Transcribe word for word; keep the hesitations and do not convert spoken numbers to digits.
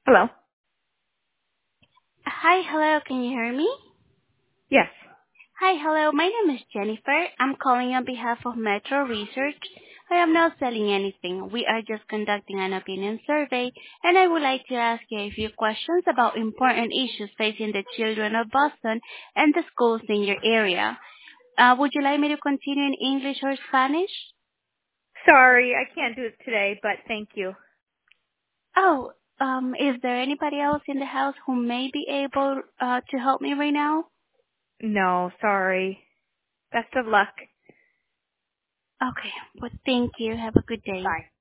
Hello. Hi, hello, can you hear me? Yes. Hi, hello, my name is Jennifer. I'm calling on behalf of Metro Research. I am not selling anything. We are just conducting an opinion survey, and I would like to ask you a few questions about important issues facing the children of Boston and the schools in your area. Uh, would you like me to continue in English or Spanish? Sorry, I can't do it today, but thank you. Oh, um, is there anybody else in the house who may be able uh, to help me right now? No, sorry. Best of luck. Okay, well, thank you. Have a good day. Bye.